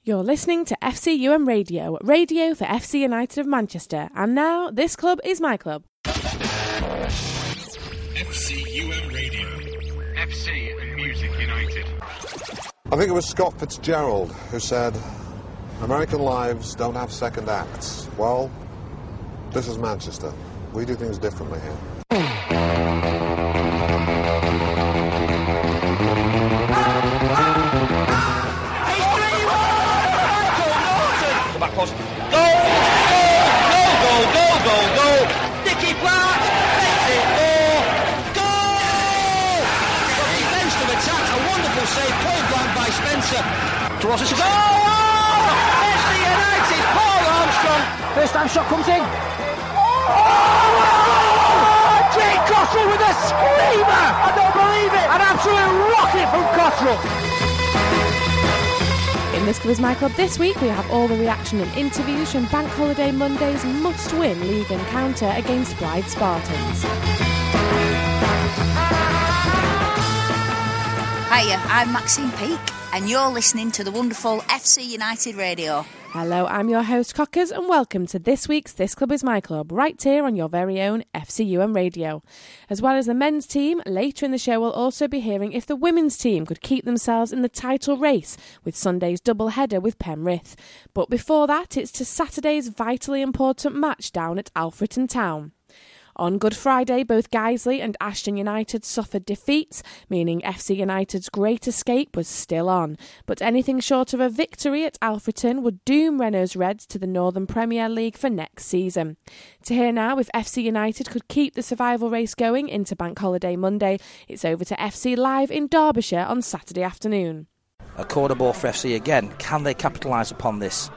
You're listening to FCUM Radio, radio for FC United of Manchester. And now, this club is my club. FCUM Radio. FC and Music United. I think it was Scott Fitzgerald who said, American lives don't have second acts. Well, this is Manchester. We do things differently here. Back post. Goal! Nicky Clark makes it 4. Goal! From defensive attack, a wonderful save, point blank by Spencer. Towards us. Goal! FC United, Paul Armstrong. First time shot comes in. Jake Cottrell with a screamer! I don't believe it! An absolute rocket from Cottrell. In This Club is my club this week, we have all the reaction and interviews from Bank Holiday Monday's must-win league encounter against Blythe Spartans. Hiya, I'm Maxine Peake, and you're listening to the wonderful FC United Radio. Hello, I'm your host Cockers, and welcome to this week's This Club is my club, right here on your very own FCUM Radio. As well as the men's team, later in the show we'll also be hearing if the women's team could keep themselves in the title race with Sunday's double-header with Penrith. But before that, it's to Saturday's vitally important match down at Alfreton Town. On Good Friday, both Guiseley and Ashton United suffered defeats, meaning FC United's great escape was still on. But anything short of a victory at Alfreton would doom Renault's Reds to the Northern Premier League for next season. To hear now if FC United could keep the survival race going into Bank Holiday Monday, it's over to FC Live in Derbyshire on Saturday afternoon. A corner ball for FC again. Can they capitalise upon this?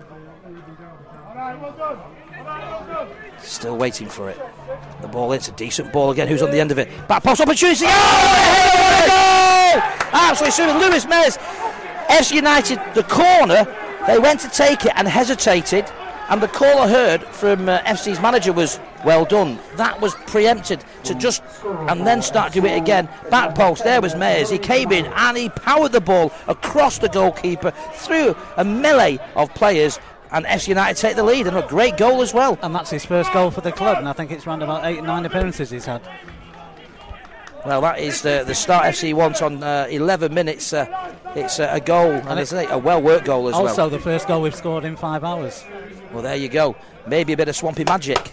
Still waiting for it. The ball, it's a decent ball again. Who's on the end of it? Back post opportunity. Oh! Goal! Absolutely soon. Lewis Mez. FC United, the corner, they went to take it and hesitated. And the call I heard from FC's manager was, well done. That was preempted to just, and then start to do it again. Back post, there was Mez. He came in and he powered the ball across the goalkeeper through a melee of players. And FC United take the lead, and a great goal as well. And that's his first goal for the club, and I think it's around about 8 or 9 appearances he's had. Well, that is the start FC wants on 11 minutes. It's a goal, and it's a well-worked goal as well. Also, the first goal we've scored in 5 hours. Well, there you go. Maybe a bit of swampy magic.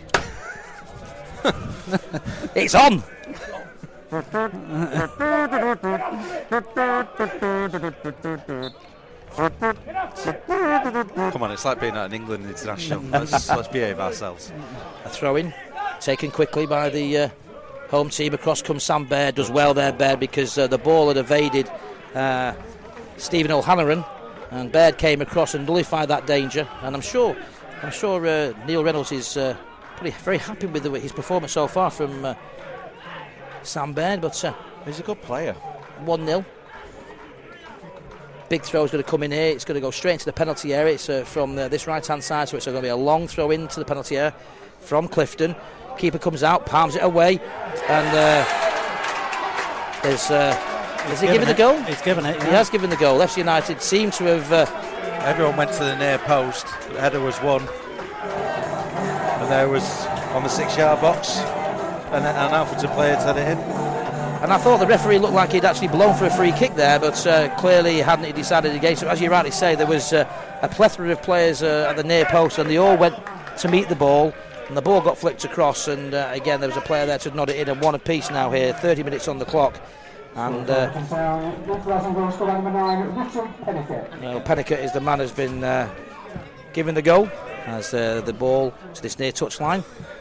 It's on. Come on, it's like being at an England international. Let's behave ourselves. A throw-in, taken quickly by the home team. Across comes Sam Baird. Does well there, Baird, because the ball had evaded Stephen O'Hanlon, and Baird came across and nullified that danger. And I'm sure Neil Reynolds is very happy with his performance so far from Sam Baird. But he's a good player. 1-0. Big throw is going to come in here. It's going to go straight into the penalty area. It's from this right-hand side, so it's going to be a long throw into the penalty area from Clifton. Keeper comes out, palms it away, and has he given the goal? He's given it. Yeah. He has given the goal. FC United seem to have. Everyone went to the near post. The header was won, and there was on the 6-yard box, and an Alfreton player had it in. And I thought the referee looked like he'd actually blown for a free kick there, but clearly hadn't he decided against it. As you rightly say, there was a plethora of players at the near post, and they all went to meet the ball, and the ball got flicked across, and again there was a player there to nod it in, and 1 apiece now here, 30 minutes on the clock. And Pennicott is the man who's been given the goal as the ball to this near touchline.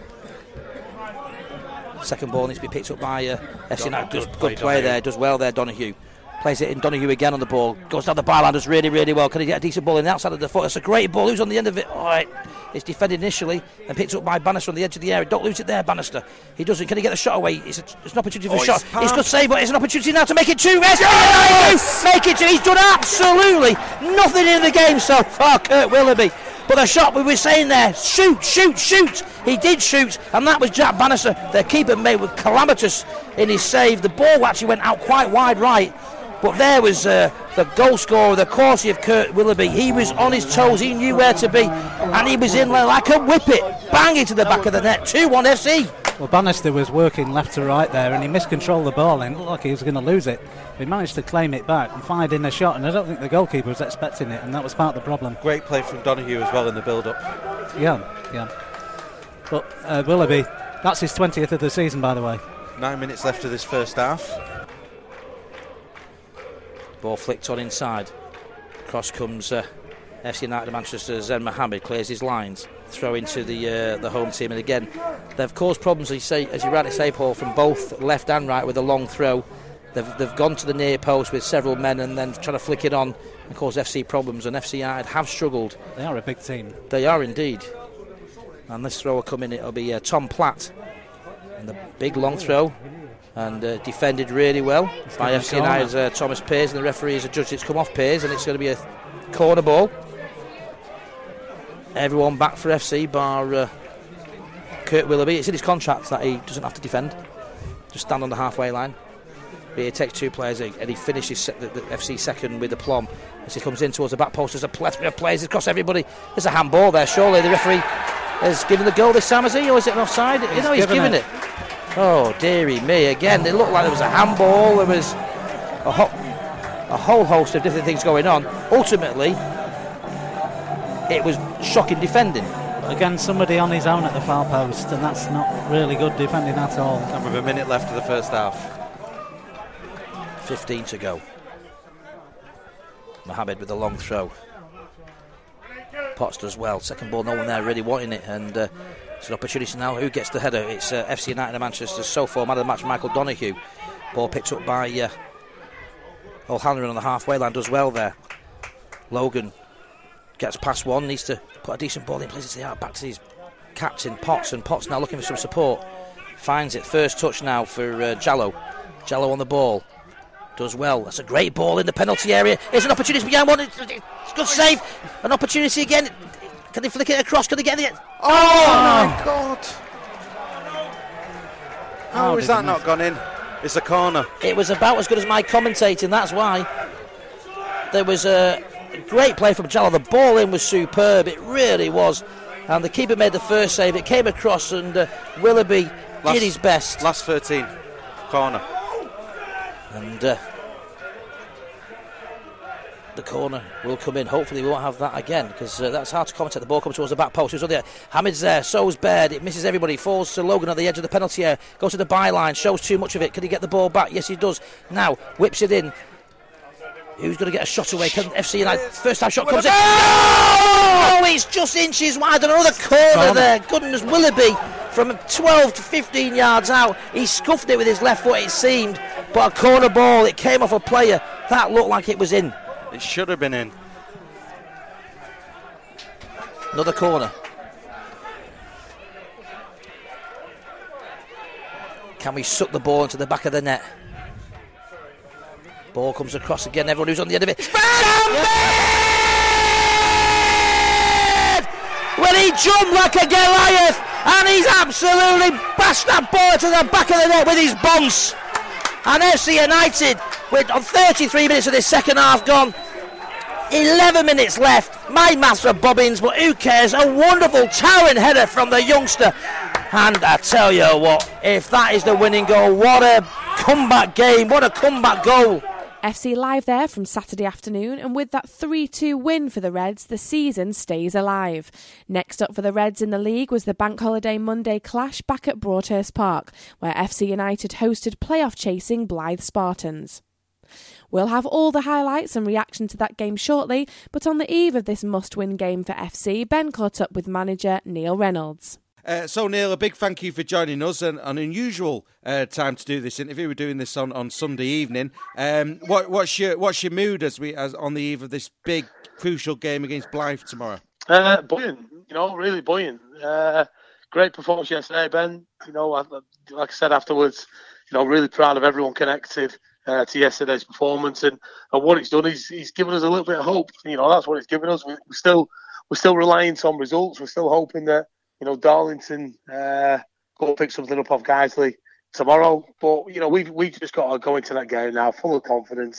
Second ball needs to be picked up by FC United. Does good play there, does well there, Donahue. Plays it in, Donahue again on the ball. Goes down the byline, does really, really well. Can he get a decent ball in the outside of the foot? It's a great ball. Who's on the end of it? All right. It's defended initially and picked up by Bannister on the edge of the area. Don't lose it there, Bannister. He doesn't. Can he get the shot away? It's an opportunity for a shot. It's good save, but it's an opportunity now to make it 2. Yes! Make it 2. He's done absolutely nothing in the game so far, Kurt Willoughby. But the shot we were saying there, shoot. He did shoot, and that was Jack Bannister. The keeper made with calamitous in his save. The ball actually went out quite wide right, But there was the goal scorer, the quality of Kurt Willoughby. He was on his toes, he knew where to be, and he was in there like a whippet, bang into the back of the net. 2-1 FC. Well, Bannister was working left to right there, and he miscontrolled the ball, and it looked like he was going to lose it. He managed to claim it back and fired in a shot, and I don't think the goalkeeper was expecting it, and that was part of the problem. Great play from Donahue as well in the build-up. Yeah. But Willoughby, that's his 20th of the season, by the way. 9 minutes left of this first half. Ball flicked on inside. Cross comes FC United of Manchester. Zen Mohammed clears his lines. Throw into the home team, and again they've caused problems, as you rightly say, Paul, from both left and right with a long throw. They've gone to the near post with several men and then trying to flick it on and cause FC problems, and FC United have struggled. They are a big team. They are indeed. And this throw will come in, it'll be Tom Platt. And the big long throw, and defended really well by FC United's Thomas Pears, and the referee has adjudged it's come off Pears, and it's going to be a corner ball. Everyone back for FC bar Kurt Willoughby. It's in his contract that he doesn't have to defend, just stand on the halfway line. But he takes two players and he finishes the FC second with aplomb as he comes in towards the back post. There's a plethora of players across everybody. There's a handball there. Surely the referee has given the goal this time, has he, or is it an offside? He's given it. Oh, dearie me. Again, it looked like there was a handball. There was a whole host of different things going on. Ultimately, it was shocking defending. Again, somebody on his own at the far post, and that's not really good defending at all. And with a minute left of the first half. 15 to go. Mohammed with the long throw. Potts does well. Second ball, no one there really wanting it, and it's an opportunity now. Who gets the header? It's FC United of Manchester. So far, man of the match, Michael Donahue. Ball picked up by O'Halloran on the halfway line. Does well there. Logan gets past one. Needs to put a decent ball in place to the out. Back to his captain Potts, and Potts now looking for some support. Finds it. First touch now for Jallow. Jallow on the ball. Does well. That's a great ball in the penalty area. Here's an opportunity behind one. It's good save. An opportunity again. Can they flick it across? Can they get it? Oh my God! How is that not gone in? It's a corner. It was about as good as my commentating. That's why. There was a great play from Jallow. The ball in was superb. It really was. And the keeper made the first save. It came across, and Willoughby did his best. Last 13. Corner. And the corner will come in. Hopefully we won't have that again, because that's hard to commentate. The ball comes towards the back post. Who's on there? Hamid's there. So's Baird. It misses everybody. Falls to Logan at the edge of the penalty area. Goes to the byline. Shows too much of it. Can he get the ball back? Yes, he does. Now whips it in. Who's going to get a shot away? Can FC United? First time shot comes in. Oh, it's just inches wide. Another corner there. Goodness, Willoughby from 12 to 15 yards out. He scuffed it with his left foot, it seemed. But a corner ball, it came off a player. That looked like it was in. It should have been in. Another corner. Can we suck the ball into the back of the net? Ball comes across again. Everyone who's on the end of it. Well, he jumped like a Goliath, and he's absolutely bashed that ball to the back of the net with his bounce. And FC United, with 33 minutes of this second half gone, 11 minutes left. My maths are bobbins, but who cares? A wonderful towering header from the youngster. And I tell you what, if that is the winning goal, what a comeback game, what a comeback goal. FC Live there from Saturday afternoon, and with that 3-2 win for the Reds, the season stays alive. Next up for the Reds in the league was the Bank Holiday Monday clash back at Broadhurst Park, where FC United hosted playoff-chasing Blythe Spartans. We'll have all the highlights and reaction to that game shortly, but on the eve of this must-win game for FC, Ben caught up with manager Neil Reynolds. So, Neil, a big thank you for joining us. An unusual time to do this interview. We're doing this on Sunday evening. What's your mood as on the eve of this big, crucial game against Blythe tomorrow? Buoyant, really buoyant. Great performance yesterday, Ben. Like I said afterwards, really proud of everyone connected to yesterday's performance, and what it's done is he's given us a little bit of hope. That's what it's given us. We're still reliant on results. We're still hoping that Darlington go pick something up off Guiseley tomorrow. But we've just got to go into that game now full of confidence.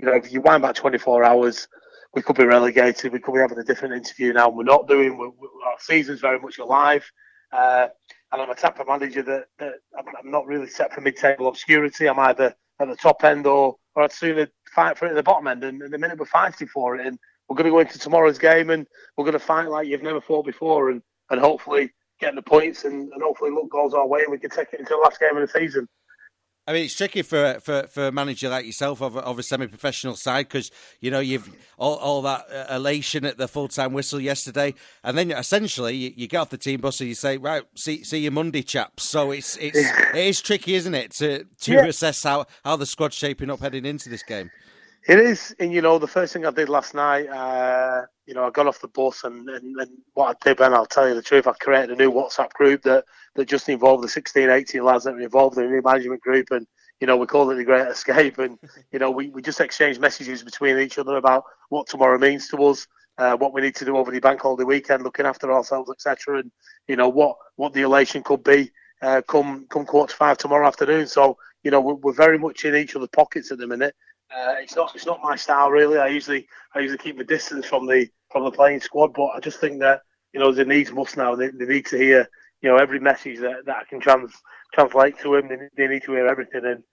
if you wind back 24 hours, we could be relegated. We could be having a different interview now. We're not doing. Our season's very much alive. And I'm a type of manager that I'm not really set for mid-table obscurity. I'm either at the top end or I'd sooner fight for it at the bottom end. And the minute we're fighting for it, and we're going to go into tomorrow's game and we're going to fight like you've never fought before, and hopefully get the points and hopefully look goals our way, and we can take it into the last game of the season. I mean, it's tricky for a manager like yourself of a semi-professional side, because you've all that elation at the full-time whistle yesterday, and then essentially you get off the team bus and you say, right, see you Monday, chaps. So it is tricky, isn't it, to assess how the squad's shaping up heading into this game. It is, and the first thing I did last night, I got off the bus and what I did, Ben, I'll tell you the truth, I created a new WhatsApp group that just involved the 16, 18 lads that were involved in the new management group, and we called it the Great Escape, and we just exchanged messages between each other about what tomorrow means to us, what we need to do over the bank holiday weekend, looking after ourselves, etc., and what the elation could be come 4:45 tomorrow afternoon. So we're very much in each other's pockets at the minute. It's not my style really. I usually keep my distance from the playing squad, but I just think that the needs must now. They need to hear every message that I can translate to them. They need to hear everything, and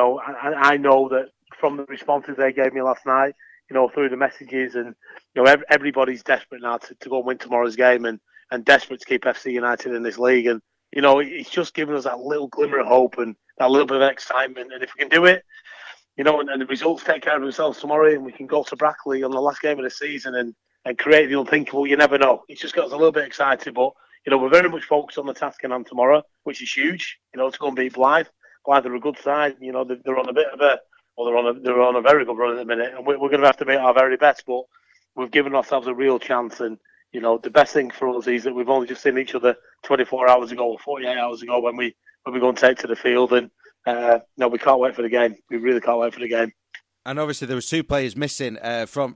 I know that from the responses they gave me last night, through the messages, and everybody's desperate now to go and win tomorrow's game, and desperate to keep FC United in this league, and it's just given us that little glimmer of hope and that little bit of excitement, and if we can do it. And the results take care of themselves tomorrow, and we can go to Brackley on the last game of the season and create the unthinkable. You never know. It's just got us a little bit excited, but we're very much focused on the task in hand tomorrow, which is huge. To go and beat Blythe. Blythe are a good side. They're on a bit of they're on a very good run at the minute, and we're going to have to make our very best. But we've given ourselves a real chance, and the best thing for us is that we've only just seen each other 24 hours ago or 48 hours ago when we go and take to the field, and. No, we can't wait for the game. We really can't wait for the game. And obviously there was two players missing from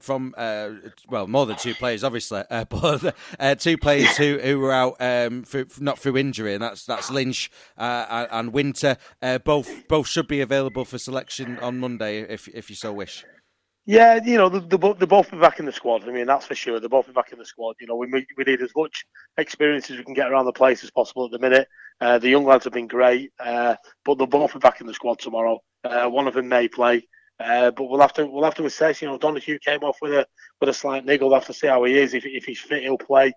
more than two players, obviously, but two players who were out not through injury, and that's Lynch and Winter. Both should be available for selection on Monday if you so wish. Yeah, they'll both be back in the squad. I mean, that's for sure. They'll both be back in the squad. We need as much experience as we can get around the place as possible at the minute. The young lads have been great, but they'll both be back in the squad tomorrow. One of them may play, but we'll have to assess. Donahue came off with a slight niggle. We'll have to see how he is. If he's fit, he'll play.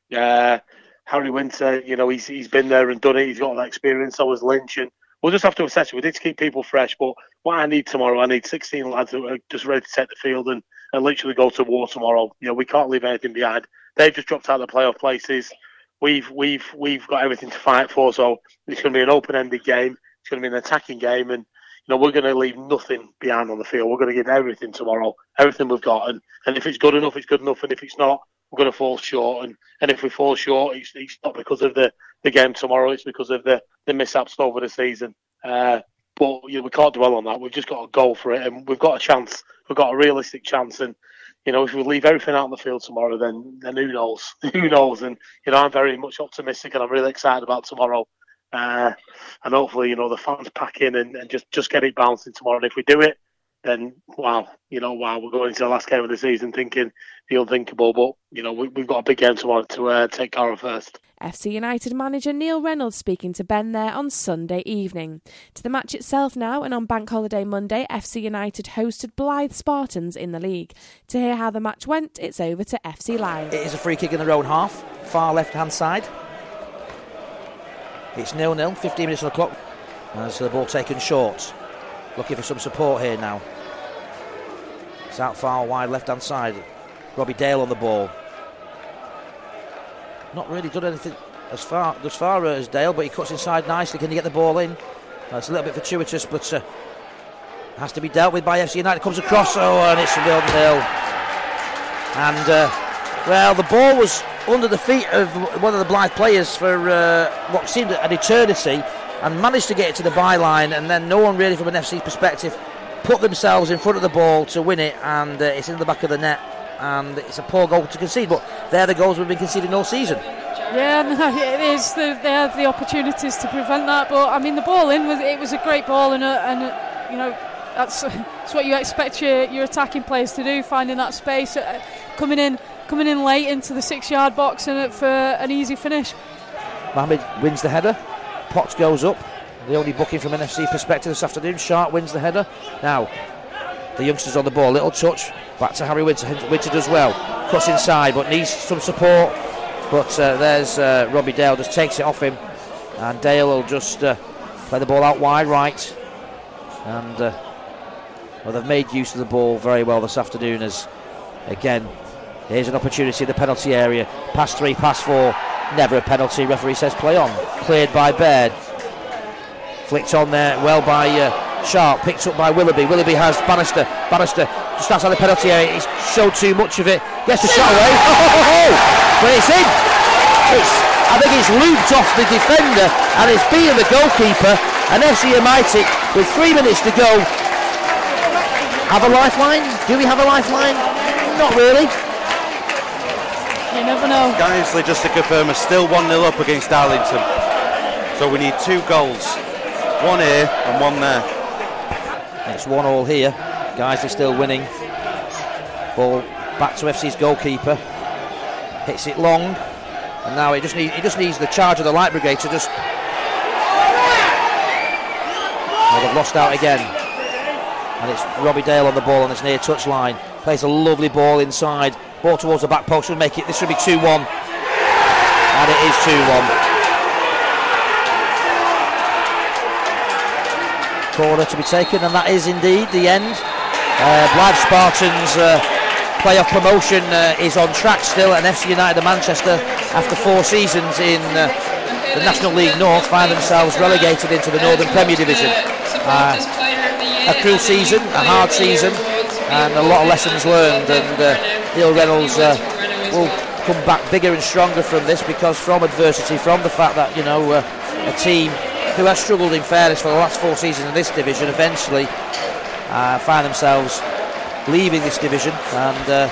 Harry Winter, he's been there and done it. He's got that experience. So has Lynch, and we'll just have to assess it. We need to keep people fresh, but what I need tomorrow, I need 16 lads who are just ready to take the field and literally go to war tomorrow. We can't leave anything behind. They've just dropped out of the playoff places. We've got everything to fight for, so it's going to be an open-ended game. It's going to be an attacking game, and we're going to leave nothing behind on the field. We're going to give everything tomorrow, everything we've got, and if it's good enough, it's good enough, and if it's not, we're going to fall short. And if we fall short, it's not because of the game tomorrow. It's because of the mishaps over the season. But we can't dwell on that. We've just got to go for it, and we've got a chance. We've got a realistic chance, and if we leave everything out on the field tomorrow, then who knows? Who knows? And I'm very much optimistic, and I'm really excited about tomorrow. And hopefully, the fans pack in and just get it bouncing tomorrow. And if we do it, then wow, we're going into the last game of the season thinking the unthinkable. But we've got a big game tomorrow to take care of first. FC United manager Neil Reynolds speaking to Ben there on Sunday evening. To the match itself now, and on Bank Holiday Monday, FC United hosted Blythe Spartans in the league. To hear how the match went, it's over to FC Live. It is a free kick in their own half, far left-hand side. It's 0-0, 15 minutes on the clock. As the ball taken short. Looking for some support here now. It's out far wide left-hand side. Robbie Dale on the ball. Not really done anything as far as Dale, but he cuts inside nicely. Can he get the ball in? It's a little bit fortuitous, but has to be dealt with by FC United. Comes across, and it's 0-0. And the ball was under the feet of one of the Blythe players for what seemed an eternity, and managed to get it to the byline, and then no one really from an FC perspective put themselves in front of the ball to win it, and it's in the back of the net, and it's a poor goal to concede, but they're the goals we've been conceding all season. Yeah, no, it is. They have the opportunities to prevent that, but I mean the ball in was a great ball, and that's what you expect your attacking players to do, finding that space, coming in late into the 6-yard box and for an easy finish. Mohamed wins the header. Potts goes up. The only booking from an FC perspective this afternoon. Sharp wins the header. Now, the youngsters on the ball. Little touch. Back to Harry Winter. Winter does well. Cuts inside, but needs some support. But there's Robbie Dale. Just takes it off him. And Dale will just play the ball out wide right. And they've made use of the ball very well this afternoon. As again, here's an opportunity in the penalty area. Pass 3, pass 4. Never a penalty. Referee says play on. Cleared by Baird. Flicked on there well by Sharp. Picked up by Willoughby. Willoughby has Bannister. Bannister just outside the penalty area. He's showed too much of it. Gets the shot away. But it's in. I think it's looped off the defender and it's beaten the goalkeeper. And FC United with 3 minutes to go have a lifeline. Do we have a lifeline? Not really. You never know. Guiseley, just to confirm, is still 1-0 up against Darlington. So we need 2 goals. 1 here and 1 there. It's 1-1 here. Guiseley still winning. Ball back to FC's goalkeeper. Hits it long. And now it just needs the charge of the Light Brigade to just... Oh, they've lost out again. And it's Robbie Dale on the ball on this near touch line. Plays a lovely ball inside. Ball towards the back post will make it. This should be 2-1. And it is 2-1. Corner to be taken, and that is indeed the end. Blythe Spartans playoff promotion is on track still, and FC United of Manchester, after 4 seasons in the National League North, find themselves relegated into the Northern Premier Division. A cruel season, a hard season, and a lot of lessons learned, and Neil Reynolds will come back bigger and stronger from this, because from adversity, from the fact that, you know, a team who has struggled in fairness for the last 4 seasons in this division eventually find themselves leaving this division, and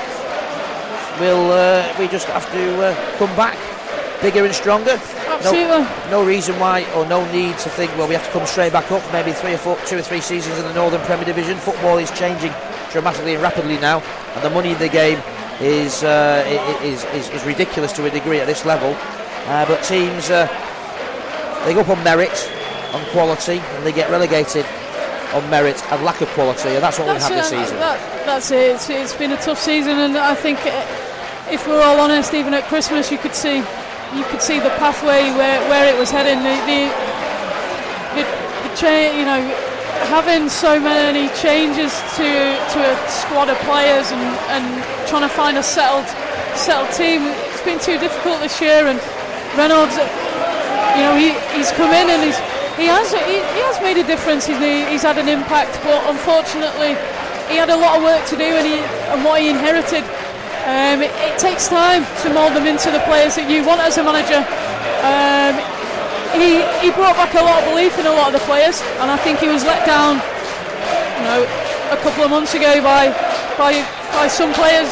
we just have to come back bigger and stronger. Absolutely. No reason why, or no need to think, well, we have to come straight back up. Maybe 2 or 3 seasons in the Northern Premier Division. Football is changing dramatically and rapidly now, and the money in the game is ridiculous to a degree at this level. But teams they go up on merit, on quality, and they get relegated on merit and lack of quality, and that's what we've had this season. That's it. It's been a tough season, and I think if we're all honest, even at Christmas, you could see the pathway where it was heading. The change, you know, having so many changes to a squad of players and trying to find a settled team. It's been too difficult this year, and Reynolds, you know, he's come in and he has made a difference. He's had an impact, but unfortunately, he had a lot of work to do, and what he inherited. It takes time to mould them into the players that you want as a manager. He brought back a lot of belief in a lot of the players, and I think he was let down, you know, a couple of months ago by some players.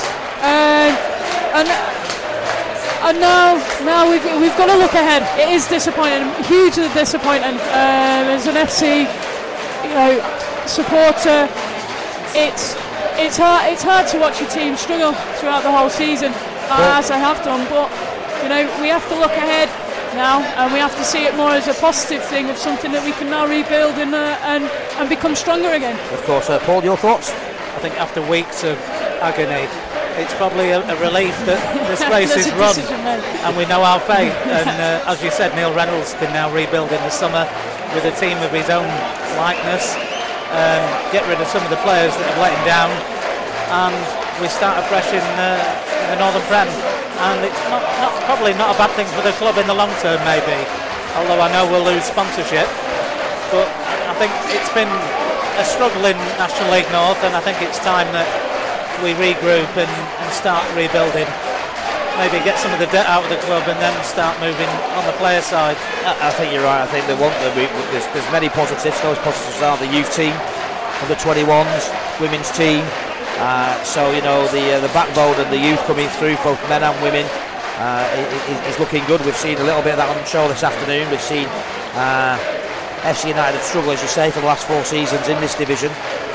And now we've got to look ahead. It is disappointing, hugely disappointing. As an FC, you know, supporter, it's hard to watch your team struggle throughout the whole season, as I have done. But you know, we have to look ahead now, and we have to see it more as a positive thing, of something that we can now rebuild and become stronger again. Of course, Paul, your thoughts? I think after weeks of agony, it's probably a relief that this race is run, and we know our fate. And as you said, Neil Reynolds can now rebuild in the summer with a team of his own likeness, get rid of some of the players that have let him down, and we start afresh in the Northern Prem. And it's probably not a bad thing for the club in the long term, maybe, although I know we'll lose sponsorship. But I think it's been a struggle in National League North, and I think it's time that we regroup and start rebuilding. Maybe get some of the debt out of the club and then start moving on the player side. I think you're right. I think there's many positives. Those positives are the youth team, under 21s, women's team. So you know, the backbone and the youth coming through, both men and women, is looking good. We've seen a little bit of that on show this afternoon. We've seen FC United have struggled, as you say, for the last 4 seasons in this division.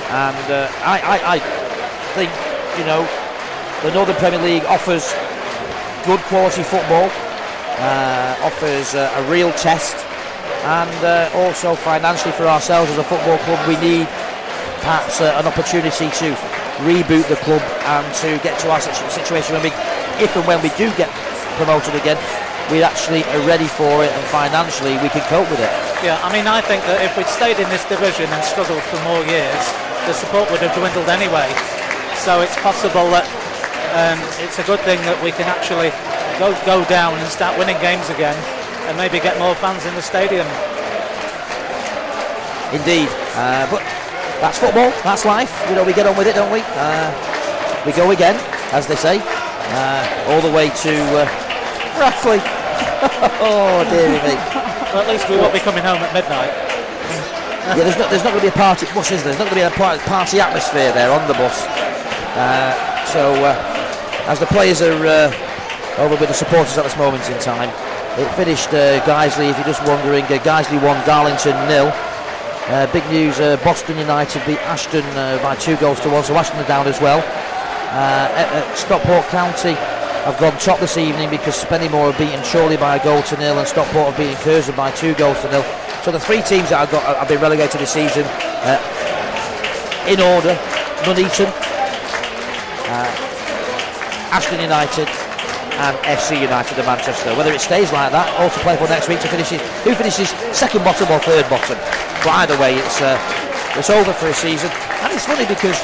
And I think, you know, the Northern Premier League offers good quality football, offers a real test, and also financially for ourselves as a football club, we need perhaps an opportunity to reboot the club and to get to our situation when if and when we do get promoted again, we actually are ready for it, and financially we can cope with it. Yeah, I mean, I think that if we'd stayed in this division and struggled for more years, the support would have dwindled anyway. So it's possible that it's a good thing that we can actually go down and start winning games again, and maybe get more fans in the stadium. Indeed, but that's football, that's life. You know, we get on with it, don't we? We go again, as they say, all the way to Brackley. Oh dearie me. Well, at least we won't be coming home at midnight. Yeah, there's not going to be a party bus, is there? There's not going to be a party atmosphere there on the bus. So as the players are over with the supporters at this moment in time, it finished Guiseley, if you're just wondering, Guiseley 1, Darlington 0. Big news, Boston United beat Ashton by 2-1, so Ashton are down as well. Stockport County have gone top this evening because Spennymoor have beaten Chorley by 1-0, and Stockport have beaten Curzon by 2-0. So the three teams that have been relegated this season, in order: Nuneaton, Ashton United, and FC United of Manchester. Whether it stays like that, all to play for next week to finish it. Who finishes second bottom or third bottom? But either way, it's over for a season, and it's funny because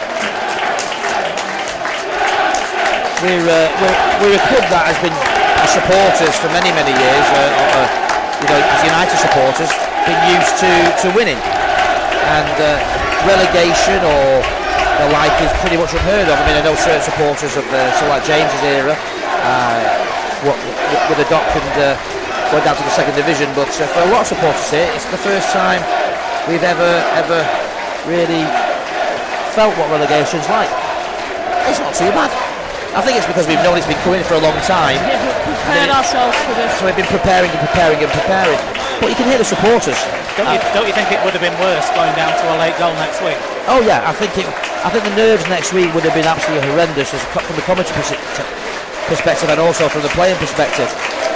we're a club that has been supporters for many years. You know, as United supporters, been used to winning, and relegation or the like is pretty much unheard of. I mean, I know certain supporters of so like James's era, with the Dock and went down to the second division, but for a lot of supporters here, it's the first time we've ever really felt what relegation's like. It's not too bad. I think it's because we've known it's been coming for a long time. Yeah, we've prepared ourselves for this. So we've been preparing. But you can hear the supporters. Don't you think it would have been worse going down to a late goal next week? Oh yeah, I think the nerves next week would have been absolutely horrendous from the commentary perspective and also from the playing perspective.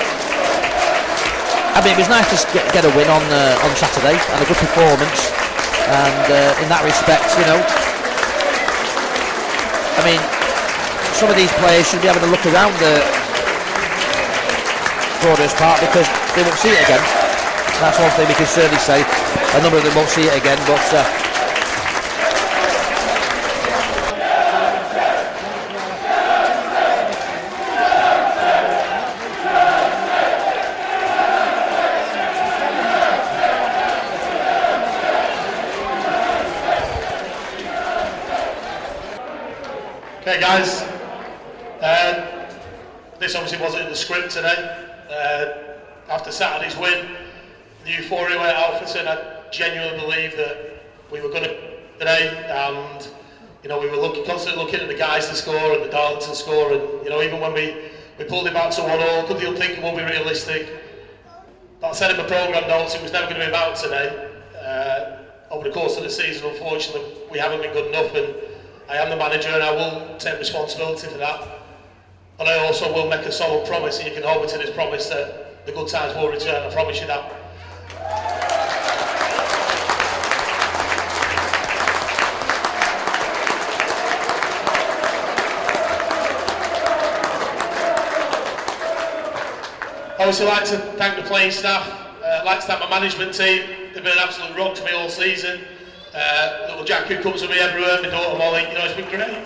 I mean, it was nice to get a win on Saturday and a good performance, and in that respect, you know, I mean, some of these players should be having a look around the Broadhurst Park because they won't see it again. That's one thing we can certainly say. A number of them won't see it again, but okay, guys. This obviously wasn't in the script today. After Saturday's win, the euphoria went at Alfreton. I genuinely believe that we were going to today, and you know, we were constantly looking at the guys to score and the Darlington score, and you know, even when we pulled it back to 1-1, could the unthinkable be realistic? But I said in my programme notes it was never going to be about today. Over the course of the season, unfortunately, we haven't been good enough, and I am the manager and I will take responsibility for that. But I also will make a solid promise, and you can hold me to this promise, that the good times will return. I promise you that. I also like to thank the playing staff. I'd like to thank my management team. They've been an absolute rock to me all season. Little Jack who comes with me everywhere, my daughter Molly, you know, it's been great.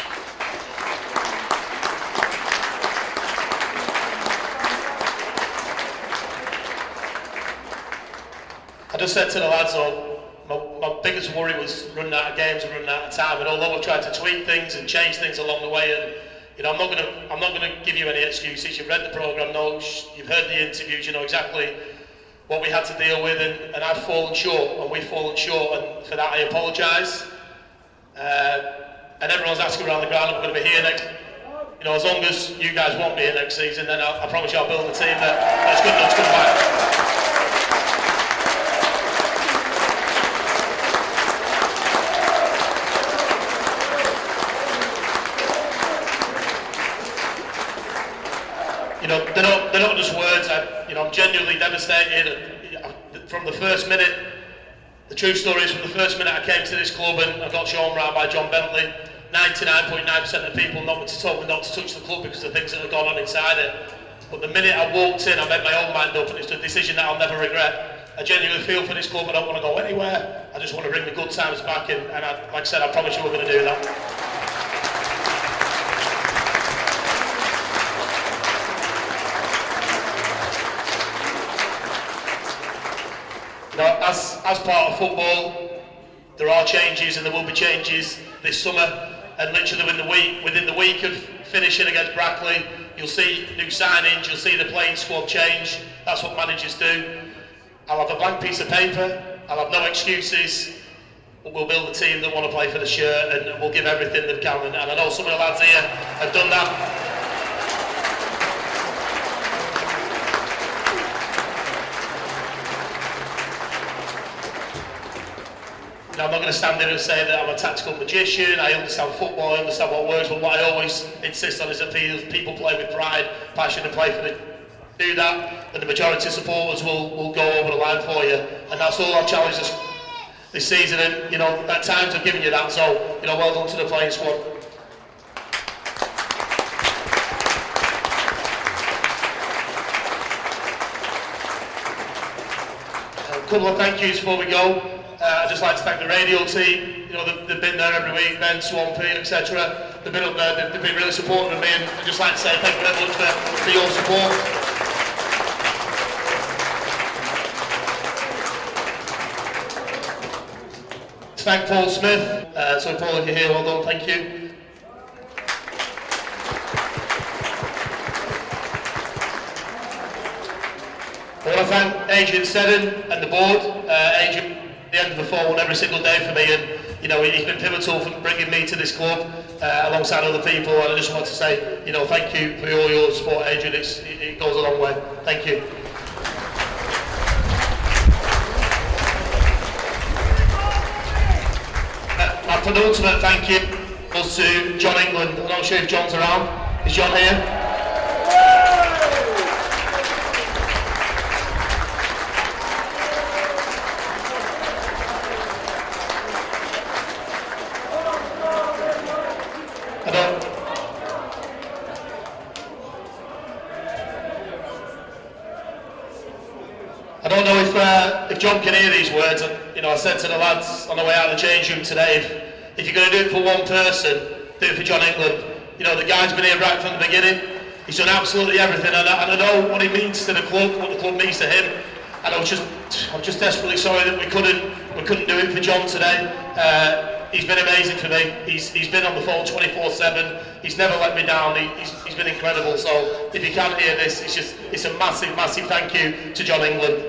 I just said to the lads, my biggest worry was running out of games and running out of time, and although I've tried to tweak things and change things along the way, and you know, I'm not gonna give you any excuses. You've read the programme notes, you've heard the interviews, you know exactly what we had to deal with, and I've fallen short, and we've fallen short, and for that I apologise. And everyone's asking around the ground, I'm going to be here next. You know, as long as you guys want me here next season, then I promise you I'll build a team that's good enough to come back. they're not just words. I'm genuinely devastated. From the first minute, the true story is from the first minute I came to this club and I got shown around by John Bentley, 99.9% of people told me not to touch the club because of things that had gone on inside it. But the minute I walked in, I made my own mind up, and it's a decision that I'll never regret. I genuinely feel for this club. I don't want to go anywhere. I just want to bring the good times back, and like I said, I promise you we're going to do that. As part of football, there are changes and there will be changes this summer, and literally within the week of finishing against Brackley, you'll see new signings, you'll see the playing squad change. That's what managers do. I'll have a blank piece of paper, I'll have no excuses, but we'll build a team that want to play for the shirt, and we'll give everything they can, and I know some of the lads here have done that. Now, I'm not going to stand here and say that I'm a tactical magician. I understand football, I understand what works, but what I always insist on is that people play with pride, passion, and play for the do that, and the majority of supporters will go over the line for you, and that's all I've challenged this season. And at times I've given you that, so well done to the playing squad. A couple of thank yous before we go. I'd just like to thank the radio team. They've been there every week, Ben, Swampy, etc. They've been up there, they've been really supportive of me, and I'd just like to say thank you very much for your support. To thank Paul Smith. So Paul, if you're here, well done, thank you. I want to thank Adrian Seddon and the board. Adrian, at the end of the phone every single day for me, and he's been pivotal for bringing me to this club alongside other people, and I just want to say thank you for all your support, Adrian. It goes a long way. Thank you. My penultimate thank you goes to John England. I'm not sure if John's around. Is John here? I don't know if John can hear these words. I said to the lads on the way out of the change room today, if you're going to do it for one person, do it for John England. The guy's been here right from the beginning. He's done absolutely everything, and I know what he means to the club, what the club means to him. And I'm just desperately sorry that we couldn't do it for John today. He's been amazing for me. He's been on the phone 24/7. He's never let me down. He's been incredible. So if you can't hear this, it's a massive, massive thank you to John England.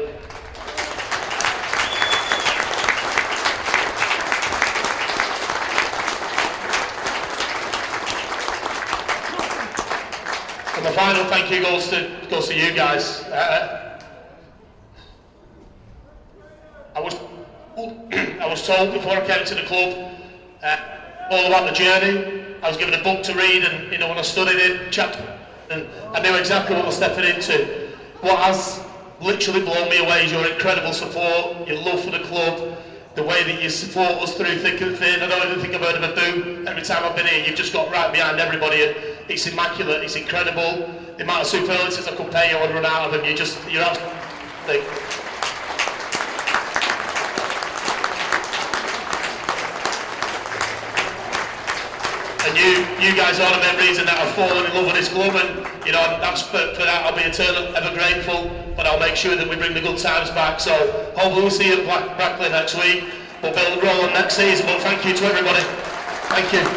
And the final thank you goes to you guys. I was told before I came to the club all about the journey. I was given a book to read, and when I studied it, and I knew exactly what I was stepping into. What has literally blown me away is your incredible support, your love for the club, the way that you support us through thick and thin. I don't even think I've heard of a boo every time I've been here. You've just got right behind everybody, and it's immaculate, it's incredible. The amount of superlatives I could pay you, I would run out of them. You're absolutely. And you guys are the main reason that I've fallen in love with this club, and that's for that I'll be eternal, ever grateful. But I'll make sure that we bring the good times back. So hopefully we'll see you at Brackley next week. We'll build a roll on next season. But thank you to everybody. Thank you.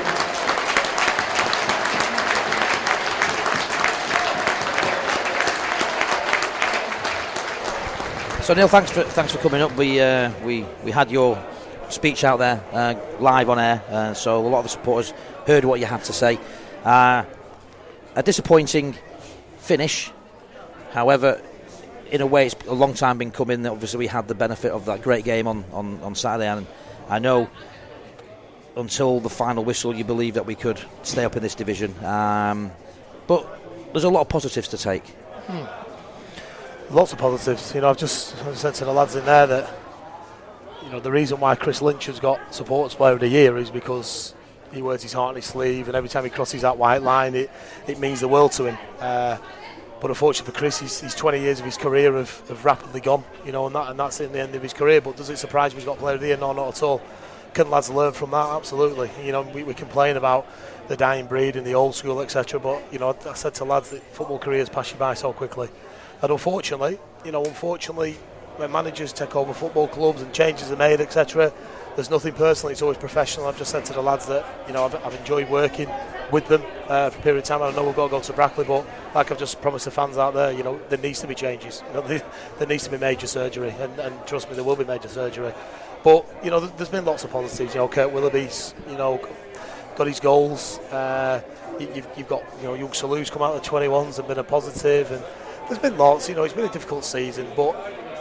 So Neil, thanks for coming up. We had your speech out there live on air, so a lot of the supporters heard what you had to say. A disappointing finish, however, in a way it's a long time been coming. Obviously we had the benefit of that great game on Saturday, and I know until the final whistle you believe that we could stay up in this division, but there's a lot of positives to take. Lots of positives. I've just said to the lads in there that the reason why Chris Lynch has got Supporters Player of the Year is because he wears his heart on his sleeve, and every time he crosses that white line, it means the world to him. But unfortunately for Chris, his 20 years of his career have rapidly gone, and that's in the end of his career. But does it surprise me he's got Player of the Year? No, not at all. Can lads learn from that? Absolutely. We complain about the dying breed and the old school, etc. But I said to lads that football careers pass you by so quickly, and unfortunately, when managers take over football clubs and changes are made, etc., there's nothing personal, it's always professional. I've just said to the lads that I've enjoyed working with them for a period of time. I know we've got to go to Brackley, but like I've just promised the fans out there, there needs to be changes. There needs to be major surgery, and trust me, there will be major surgery. But there's been lots of positives. Kurt Willoughby's got his goals. You've got young Salu's come out of the 21s and been a positive, and there's been lots. It's been a difficult season, but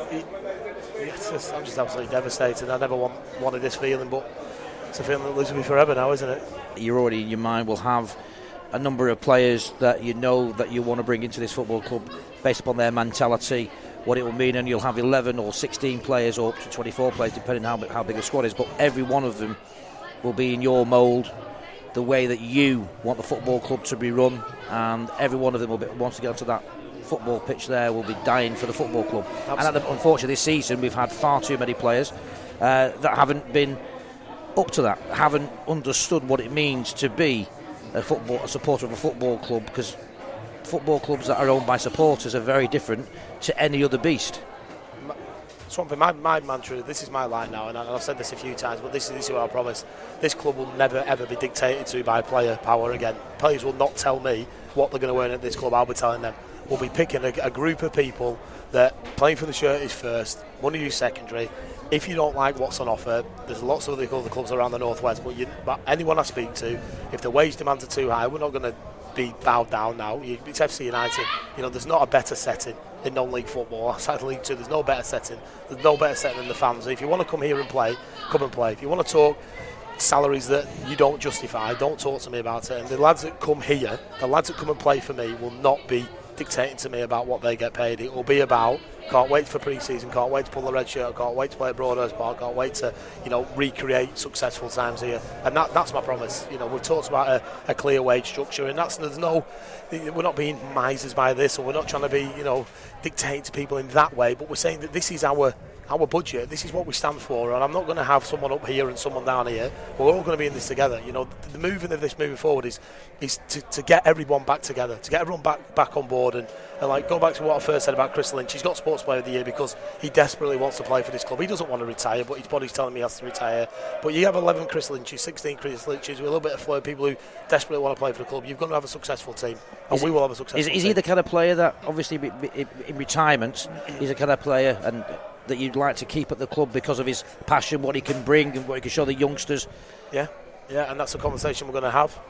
I'm just absolutely devastated. I never wanted this feeling, but it's a feeling that lives with me forever now, isn't it? You already in your mind will have a number of players that you know that you want to bring into this football club based upon their mentality, what it will mean, and you'll have 11 or 16 players or up to 24 players depending on how big a squad is, but every one of them will be in your mould, the way that you want the football club to be run, and every one of them wants to get onto that football pitch there, will be dying for the football club. Absolutely. And unfortunately this season we've had far too many players that haven't been up to that, haven't understood what it means to be a supporter of a football club, because football clubs that are owned by supporters are very different to any other beast. Swampy, my mantra, this is my line now, and I've said this a few times, but this is what I promise. This club will never ever be dictated to by player power again. Players will not tell me what they're going to earn at this club, I'll be telling them. We'll be picking a group of people that playing for the shirt is first, money is secondary. If you don't like what's on offer, there's lots of other clubs around the Northwest, but anyone I speak to, if the wage demands are too high, we're not going to be bowed down now. It's FC United. There's not a better setting in non-league football outside League 2. There's no better setting. There's no better setting than the fans. If you want to come here and play, come and play. If you want to talk salaries that you don't justify, don't talk to me about it. And the lads that come here, the lads that come and play for me, will not be dictating to me about what they get paid. It will be about, can't wait for pre-season, can't wait to pull the red shirt, can't wait to play at Broadhurst Park, can't wait to recreate successful times here, and that's my promise. We've talked about a clear wage structure, and we're not being misers by this, or we're not trying to be dictating to people in that way, but we're saying that this is our budget, this is what we stand for, and I'm not going to have someone up here and someone down here. We're all going to be in this together. The moving of this moving forward is to get everyone back together, to get everyone back on board, and go back to what I first said about Chris Lynch. He's got Sports Player of the Year because he desperately wants to play for this club. He doesn't want to retire, but his body's telling him he has to retire. But you have 11 Chris Lynches, 16 Chris Lynches, with a little bit of flow, people who desperately want to play for the club. You've got to have a successful team, and we will have a successful team. Is he the kind of player that, obviously in retirement, he's the kind of player and that you'd like to keep at the club because of his passion, what he can bring and what he can show the youngsters? Yeah, and that's a conversation we're going to have.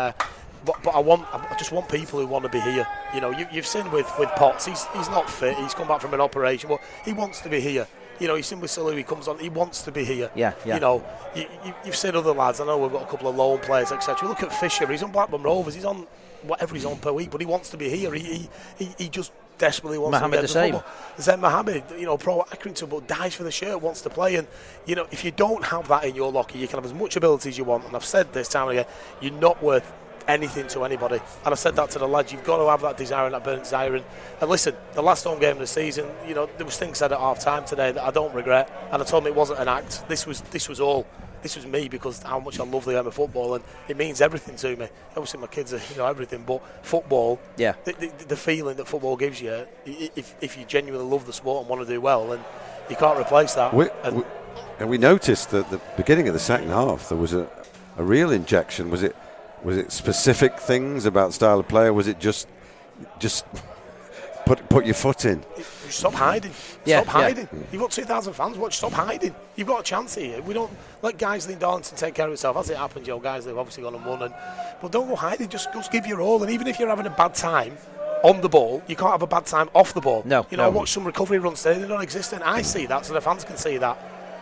But I just want people who want to be here. You've seen with Potts, he's not fit. He's come back from an operation, but he wants to be here. You've seen with Salu, he comes on, he wants to be here. Yeah. You've seen other lads. I know we've got a couple of loan players, etc. Look at Fisher. He's on Blackburn Rovers. He's on whatever he's on per week, but he wants to be here. He just desperately wants Mohamed to the same. Zen Mohamed, pro Accrington, but dies for the shirt, wants to play. And if you don't have that in your locker, you can have as much ability as you want. And I've said this time and again, you're not worth anything to anybody. And I said that to the lads. You've got to have that desire and that burnt desire. And listen, the last home game of the season, there was things said at half time today that I don't regret. And I told them it wasn't an act. This was me, because how much I love the game of football, and it means everything to me. Obviously my kids are everything, but football, the feeling that football gives you, if you genuinely love the sport and want to do well, and you can't replace that. And we noticed that at the beginning of the second half there was a real injection. Was it specific things about style of play, or was it just put your foot in? Stop hiding. Stop hiding. You've got 2,000 fans. Stop hiding. You've got a chance here. We don't let Guiseley and Darlington take care of itself. As it happened, Guiseley have obviously gone and won. But don't go hiding. Just give your all. And even if you're having a bad time on the ball, you can't have a bad time off the ball. No. I watch some recovery runs today. They're non-existent. I see that, so the fans can see that.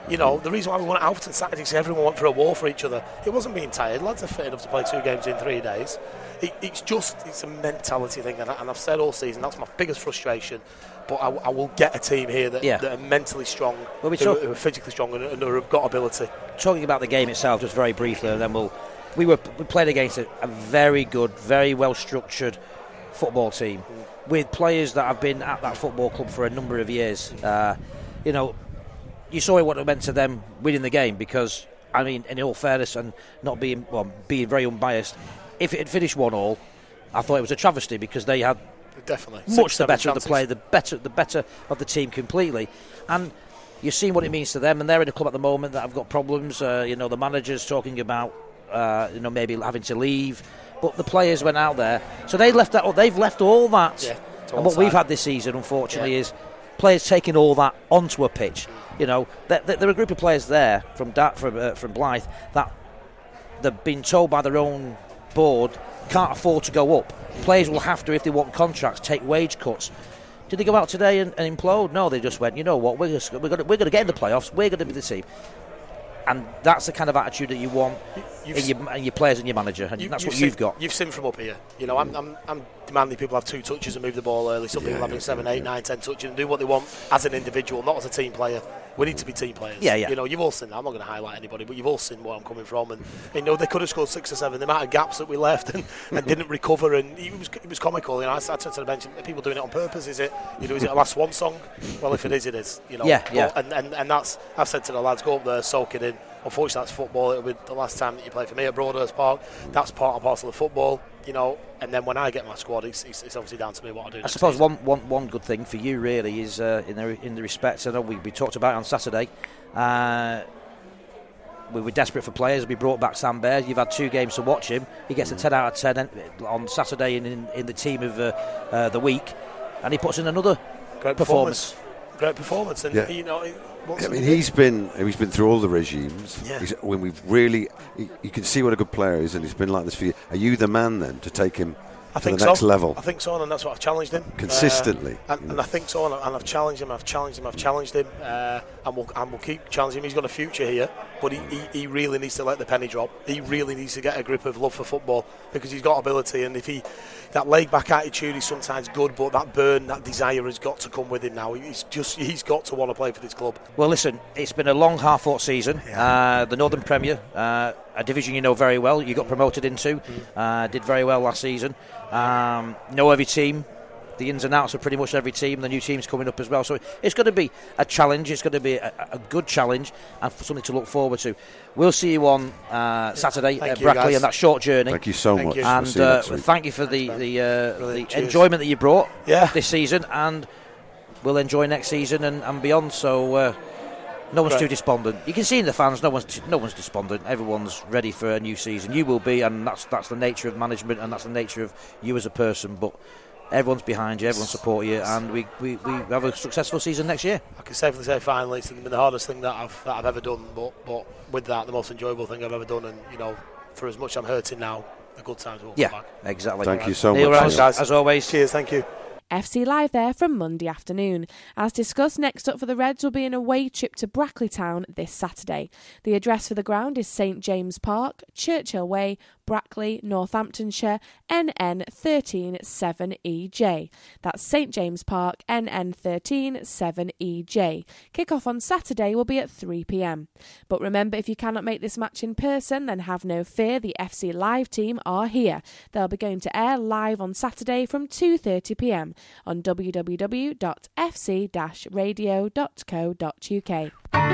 You know, the reason why we went out on Saturday is everyone went for a war for each other. It wasn't being tired. Lads are fit enough to play 2 games in 3 days. It's a mentality thing, and I've said all season that's my biggest frustration. But I will get a team here that are mentally strong, who are physically strong, and who have got ability. Talking about the game itself, just very briefly, and then we played against a very good, very well structured football team with players that have been at that football club for a number of years. You know, you saw what it meant to them winning the game because, I mean, in all fairness and not being very unbiased, if it had finished 1-1, I thought it was a travesty because they had definitely much the better of the play, the better of the team completely, and you've seen what it means to them. And they're in a club at the moment that have got problems. You know, the manager's talking about maybe having to leave, but the players went out there, so they've left all that. Yeah, and what we've had this season, unfortunately, is players taking all that onto a pitch. You know, there are a group of players there from Blyth that they've been told by their own board can't afford to go up. Players will have to, if they want contracts, take wage cuts. Did they go out today and implode? No, they just went, you know what, we're going to get in the playoffs, we're going to be the team. And that's the kind of attitude that you want in your players and your manager, and that's what you've got. You've seen from up here. You know, I'm demanding people have 2 touches and move the ball early. Some people having 7, 8, 9, 10 touches and do what they want as an individual, not as a team player. We need to be team players. Yeah. You know, you've all seen that. I'm not going to highlight anybody, but you've all seen where I'm coming from. And you know, they could have scored 6 or 7. The amount of gaps that we left and didn't recover, and it was comical. You know, I turned to the bench. Are people doing it on purpose? Is it a last one song? Well, if it is, it is. You know. Yeah. And that's, I've said to the lads, go up there, soak it in. Unfortunately, that's football. It'll be the last time that you play for me at Broadhurst Park. That's part and parcel of football, you know. And then when I get my squad, it's obviously down to me what I do. I suppose one good thing for you really is in the respects. I know we talked about it on Saturday. We were desperate for players. We brought back Sam Baird. You've had 2 games to watch him. He gets a 10 out of 10 on Saturday in the team of the week, and he puts in another great performance. Great performance, and you know. I mean, he's been through all the regimes. Yeah. When we've really, you can see what a good player is, and he's been like this for you. Are you the man then to take him to the next level? I think so, and that's what I've challenged him consistently. And I think so, and I've challenged him, and we'll keep challenging him. He's got a future here, but he really needs to let the penny drop. He really needs to get a grip of love for football because he's got ability, and if that laid back attitude is sometimes good, but that burn, that desire has got to come with him now. He's got to want to play for this club. Well, listen, it's been a long hard-fought season. The Northern Premier, a division you know very well, you got promoted into, did very well last season. Know every team, the ins and outs of pretty much every team. The new team's coming up as well, so it's going to be a challenge. It's going to be a good challenge and something to look forward to. We'll see you on Saturday at Brackley and that short journey. Thank you so much. And thank you for the enjoyment that you brought this season, and we'll enjoy next season and beyond. So no one's too despondent. You can see in the fans, no one's despondent. Everyone's ready for a new season. You will be, and that's the nature of management, and that's the nature of you as a person. But everyone's behind you, everyone support you, and we have a successful season next year. I can safely say finally it's been the hardest thing that I've ever done, but with that, the most enjoyable thing I've ever done. And you know, for as much I'm hurting now, the good times will come back. Exactly. Thank you so Neil much, Reynolds, as always. Cheers, thank you. FC Live there from Monday afternoon. As discussed, next up for the Reds will be an away trip to Brackley Town this Saturday. The address for the ground is St James Park, Churchill Way, Brackley, Northamptonshire, NN 137EJ. That's St James Park, NN 137EJ. Kick-off on Saturday will be at 3 p.m. But remember, if you cannot make this match in person, then have no fear, the FC Live team are here. They'll be going to air live on Saturday from 2:30 p.m. on www.fc-radio.co.uk.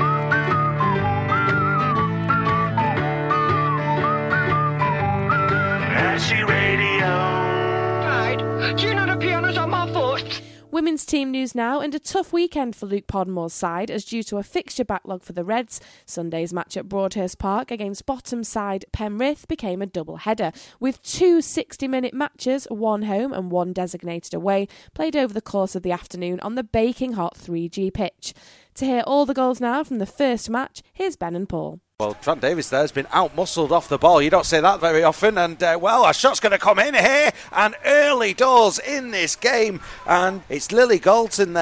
FC Radio. Dad, do you know the piano's on my foot? Women's team news now, and a tough weekend for Luke Podmore's side as due to a fixture backlog for the Reds, Sunday's match at Broadhurst Park against bottom side Penrith became a double header, with 2 60-minute matches, 1 home and 1 designated away, played over the course of the afternoon on the baking hot 3G pitch. To hear all the goals now from the first match, here's Ben and Paul. Well, Trent Davis there has been out-muscled off the ball. You don't say that very often. And, a shot's going to come in here. And early doors in this game. And it's Lily Galton there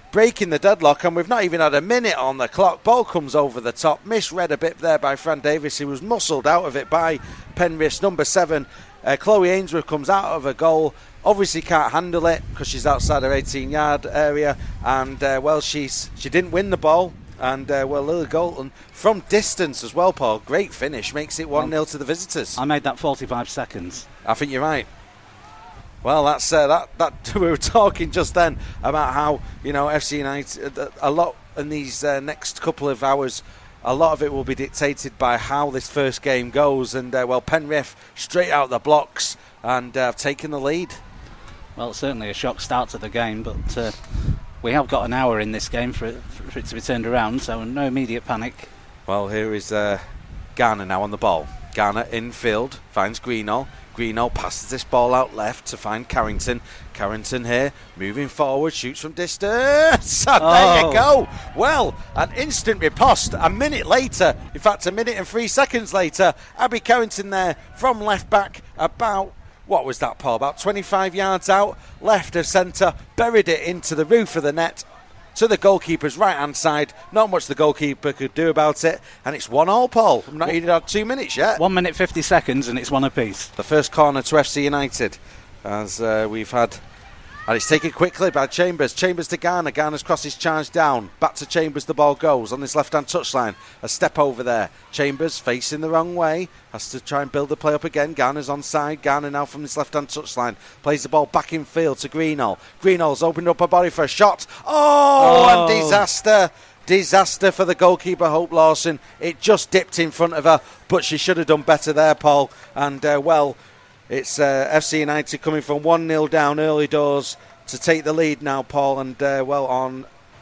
breaking the deadlock, and we've not even had a minute on the clock. Ball comes over the top, misread a bit there by Fran Davis, who was muscled out of it by Penrith's number 7. Chloe Ainsworth comes out of a goal, obviously can't handle it because she's outside her 18-yard area, and she didn't win the ball. And Lily Galton from distance as well, Paul. Great finish, makes it 1-0 to the visitors. I made that 45 seconds. I think you're right. Well, that's that. We were talking just then about how, you know, FC United, a lot in these next couple of hours, a lot of it will be dictated by how this first game goes. And Penrith straight out the blocks and have taken the lead. Well, certainly a shock start to the game, but we have got an hour in this game for it to be turned around, so no immediate panic. Well, here is Garner now on the ball. Garner infield, finds Greenall. Greenall passes this ball out left to find Carrington. Carrington here, moving forward, shoots from distance. And there you go. Well, an instant riposte. A minute later, in fact, a minute and 3 seconds later, Abby Carrington there from left back about... What was that, Paul? About 25 yards out, left of centre, buried it into the roof of the net to the goalkeeper's right-hand side. Not much the goalkeeper could do about it, and it's 1-1, Paul. We've not even had 2 minutes yet. 1 minute 50 seconds, and it's one apiece. The first corner to FC United, as we've had... And it's taken quickly by Chambers. Chambers to Garner. Garner's crosses charged down. Back to Chambers, the ball goes on this left-hand touchline. A step over there. Chambers facing the wrong way. Has to try and build the play up again. Garner's onside. Garner now from this left-hand touchline. Plays the ball back in field to Greenall. Greenall's opened up her body for a shot. And disaster. Disaster for the goalkeeper, Hope Lawson. It just dipped in front of her, but she should have done better there, Paul. And, it's FC United coming from 1-0 down early doors to take the lead now, Paul. And, on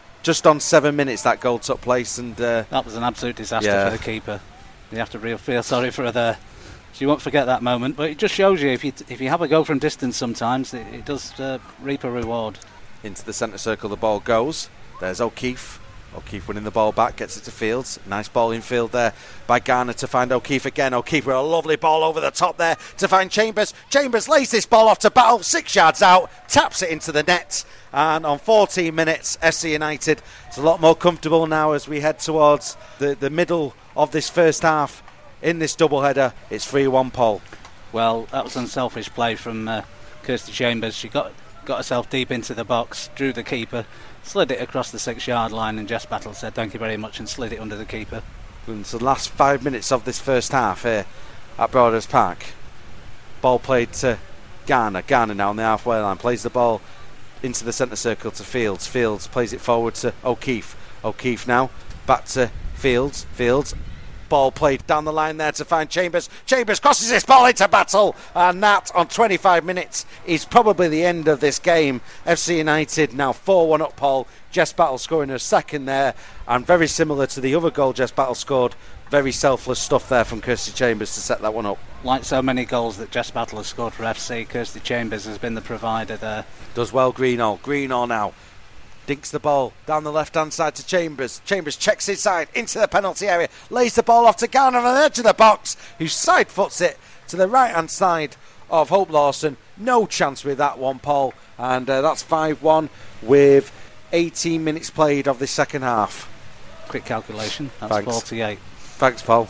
7 minutes that goal took place. And that was an absolute disaster for the keeper. You have to feel sorry for her there. She won't forget that moment. But it just shows you, if you have a go from distance sometimes, it does reap a reward. Into the centre circle the ball goes. There's O'Keefe. O'Keefe winning the ball back, gets it to Fields. Nice ball in field there by Garner to find O'Keefe again. O'Keefe with a lovely ball over the top there to find Chambers. Chambers lays this ball off to Battle, 6 yards out, taps it into the net. And on 14 minutes, FC United is a lot more comfortable now as we head towards the middle of this first half. In this doubleheader, it's 3-1, Paul. Well, that was unselfish play from Kirsty Chambers. She got herself deep into the box, drew the keeper, slid it across the 6-yard line, and Jess Battle said thank you very much and slid it under the keeper. So the last 5 minutes of this first half here at Broadhurst Park. Ball played to Garner. Garner now on the halfway line, plays the ball into the centre circle to Fields. Fields plays it forward to O'Keefe. O'Keefe now back to Fields. Fields. Ball played down the line there to find Chambers. Chambers crosses this ball into Battle, and that on 25 minutes is probably the end of this game. FC United now 4-1 up, Paul. Jess Battle scoring her second there, and very similar to the other goal Jess Battle scored. Very selfless stuff there from Kirsty Chambers to set that one up. Like so many goals that Jess Battle has scored for FC, Kirsty Chambers has been the provider there. Does well, Greenall. Greenall now dinks the ball down the left-hand side to Chambers. Chambers checks inside into the penalty area, lays the ball off to Garner on the edge of the box, who side foots it to the right-hand side of Hope Lawson. No chance with that one, Paul. And that's 5-1 with 18 minutes played of the second half. Quick calculation. That's 48. Thanks, Paul.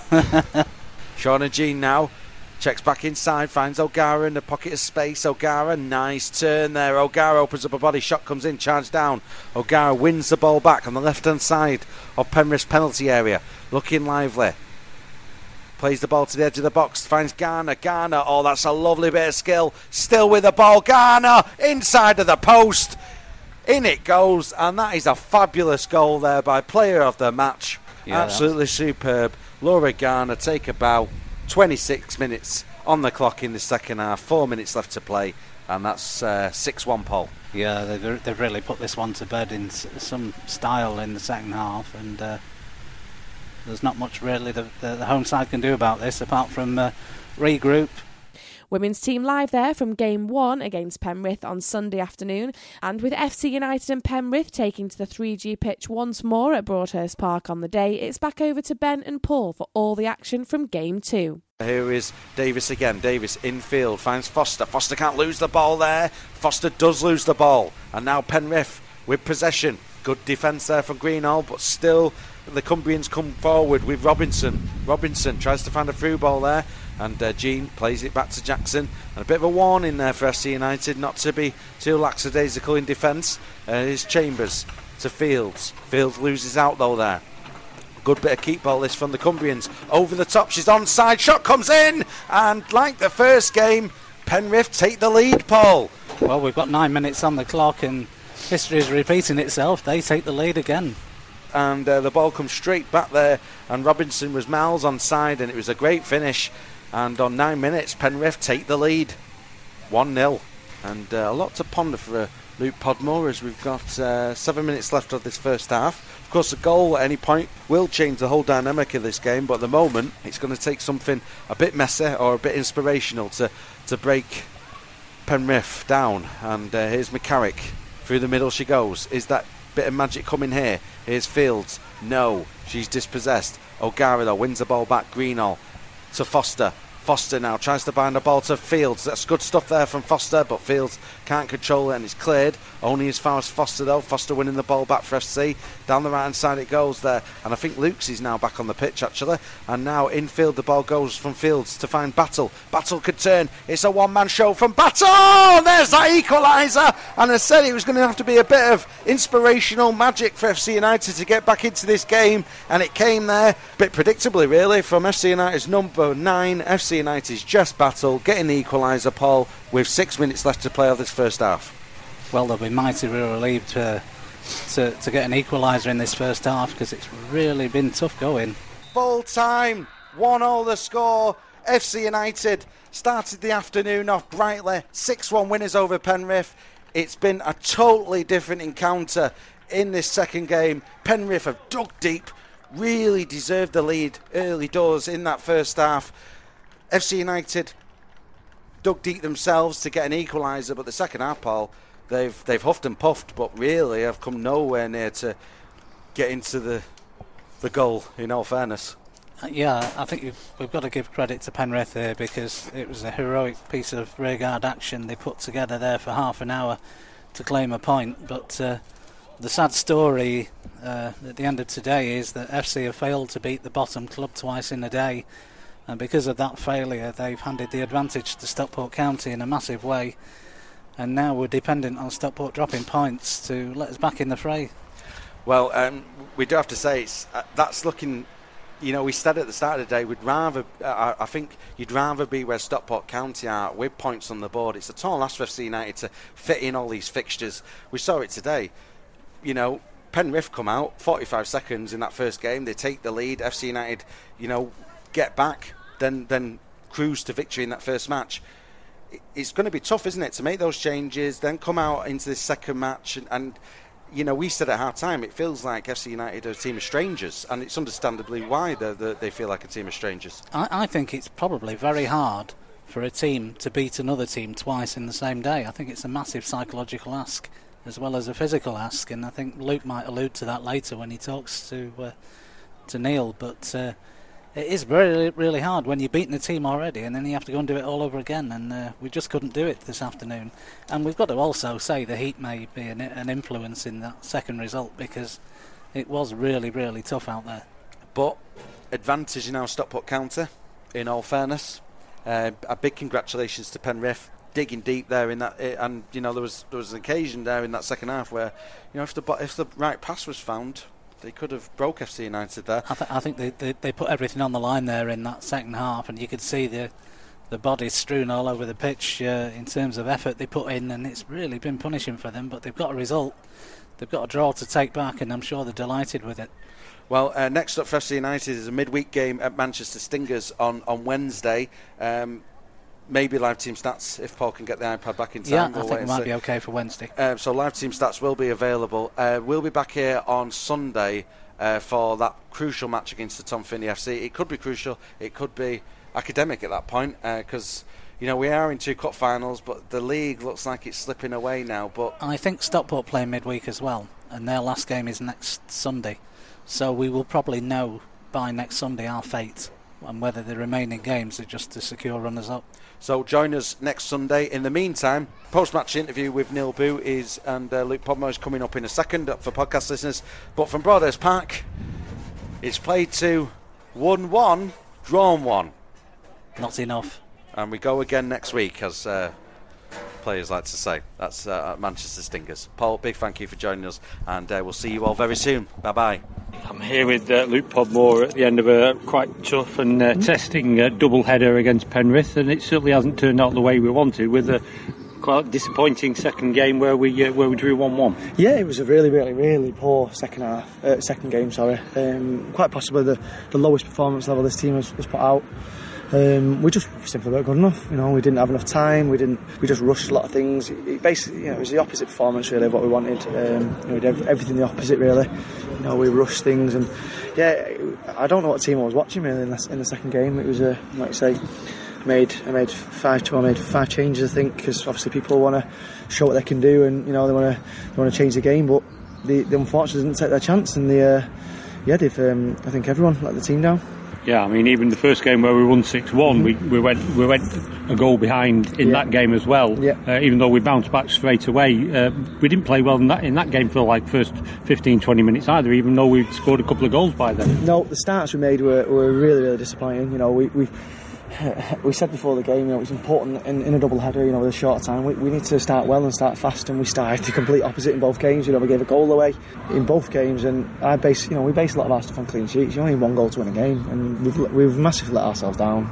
Shauna Jean now checks back inside, finds O'Gara in the pocket of space. O'Gara, nice turn there. O'Gara opens up a body, shot comes in, charged down. O'Gara wins the ball back on the left-hand side of Penrith's penalty area. Looking lively. Plays the ball to the edge of the box, finds Garner. Garner, that's a lovely bit of skill. Still with the ball. Garner inside of the post. In it goes, and that is a fabulous goal there by player of the match. Yeah, absolutely superb. Laura Garner, take a bow. 26 minutes on the clock in the second half, 4 minutes left to play, and that's 6-1, Paul. Yeah, they've really put this one to bed in some style in the second half, and there's not much really the home side can do about this apart from regroup. Women's team live there from Game 1 against Penrith on Sunday afternoon, and with FC United and Penrith taking to the 3G pitch once more at Broadhurst Park on the day, it's back over to Ben and Paul for all the action from Game 2. Here is Davis again. Davis infield finds Foster. Foster can't lose the ball there. Foster does lose the ball, and now Penrith with possession. Good defence there from Greenall, but still the Cumbrians come forward with Robinson. Robinson tries to find a through ball there, and Jean plays it back to Jackson. And a bit of a warning there for FC United not to be too lackadaisical in defence. Here's Chambers to Fields. Fields loses out though there. Good bit of keep ball this from the Cumbrians. Over the top, she's onside, shot comes in, and like the first game, Penrith take the lead, Paul. Well, we've got 9 minutes on the clock and history is repeating itself. They take the lead again. And the ball comes straight back there, and Robinson was miles onside, and it was a great finish. And on 9 minutes, Penrith take the lead, 1-0. And a lot to ponder for Luke Podmore, as we've got 7 minutes left of this first half. Of course, a goal at any point will change the whole dynamic of this game, but at the moment, it's going to take something a bit messy or a bit inspirational to break Penrith down. And here's McCarrick. Through the middle she goes. Is that bit of magic coming here? Here's Fields. No, she's dispossessed. O'Gara though wins the ball back. Greenall to Foster. Foster now tries to bind the ball to Fields. That's good stuff there from Foster, but Fields can't control it and it's cleared. Only as far as Foster though. Foster winning the ball back for FC. Down the right hand side it goes there. And I think Lukes is now back on the pitch actually. And now infield the ball goes from Fields to find Battle. Battle could turn. It's a one-man show from Battle. There's that equaliser. And I said it was going to have to be a bit of inspirational magic for FC United to get back into this game. And it came there. A bit predictably really from FC United's number 9. FC United's Jess Battle getting the equaliser, Paul, with 6 minutes left to play of this first half. Well, they'll be mighty relieved to get an equaliser in this first half, because it's really been tough going. Full time, 1-1 the score. FC United started the afternoon off brightly, 6-1 winners over Penrith. It's been a totally different encounter in this second game. Penrith have dug deep, really deserved the lead early doors in that first half. FC United dug deep themselves to get an equaliser, but the second half, Paul, they've huffed and puffed, but really have come nowhere near to get into the goal, in all fairness. Yeah, I think we've got to give credit to Penrith here, because it was a heroic piece of rearguard action they put together there for half an hour to claim a point. But the sad story at the end of today is that FC have failed to beat the bottom club twice in a day. And because of that failure, they've handed the advantage to Stockport County in a massive way. And now we're dependent on Stockport dropping points to let us back in the fray. Well, we do have to say that's looking. We said at the start of the day we'd rather. I think you'd rather be where Stockport County are with points on the board. It's a tall ask for FC United to fit in all these fixtures. We saw it today. Penrith come out 45 seconds in that first game. They take the lead. FC United, get back, then cruise to victory in that first match. It's going to be tough, isn't it, to make those changes, then come out into this second match. And we said at half time, it feels like FC United are a team of strangers, and it's understandably why they feel like a team of strangers. I think it's probably very hard for a team to beat another team twice in the same day. I think it's a massive psychological ask as well as a physical ask, and I think Luke might allude to that later when he talks to Neil, but it is really, really hard when you've beaten a team already and then you have to go and do it all over again, and we just couldn't do it this afternoon. And we've got to also say the heat may be an influence in that second result, because it was really, really tough out there. But advantage now Stockport County, in all fairness. A big congratulations to Penrith, digging deep there in that, and there was an occasion there in that second half where if the right pass was found, they could have broke FC United there. I think they put everything on the line there in that second half, and you could see the bodies strewn all over the pitch in terms of effort they put in, and it's really been punishing for them. But they've got a result, they've got a draw to take back, and I'm sure they're delighted with it. Well, next up for FC United is a midweek game at Manchester Stingers on Wednesday. Maybe live team stats if Paul can get the iPad back in time. Yeah, I think it might be okay for Wednesday. So live team stats will be available. We'll be back here on Sunday for that crucial match against the Tom Finney FC. It could be crucial, it could be academic at that point, because we are in 2 cup finals, but the league looks like it's slipping away now. But I think Stockport play midweek as well, and their last game is next Sunday, so we will probably know by next Sunday our fate. and whether the remaining games are just to secure runners-up. So join us next Sunday. In the meantime, post-match interview with Neil Boo and Luke Podmore is coming up in a second for podcast listeners. But from Broadhurst Park, it's played to 1-1, drawn 1. Not enough. And we go again next week, as players like to say. That's Manchester Stingers. Paul, big thank you for joining us, and we'll see you all very soon. Bye-bye. I'm here with Luke Podmore at the end of a quite tough and testing double header against Penrith, and it certainly hasn't turned out the way we wanted, with a quite disappointing second game where we drew 1-1. Yeah, it was a really poor second game. Quite possibly the lowest performance level this team has put out. We just simply weren't good enough. We didn't have enough time. We just rushed a lot of things. It basically, it was the opposite performance really of what we wanted. We did everything the opposite really. We rushed things, and I don't know what team I was watching really in the second game. It was like you say, I made 5 changes I think, because obviously people want to show what they can do, and they want to change the game, but the unfortunately didn't take their chance, and they've I think everyone let the team down. Yeah, I mean, even the first game where we won 6-1, we went a goal behind in that game as well. Yeah. Even though we bounced back straight away, we didn't play well in that game for like first 15-20 minutes either, even though we'd scored a couple of goals by then. No, the starts we made were really disappointing. We said before the game, it's important in a double header, with a short time. We need to start well and start fast, and we started the complete opposite in both games. We gave a goal away in both games, and we base a lot of our stuff on clean sheets. You only need one goal to win a game, and we've massively let ourselves down.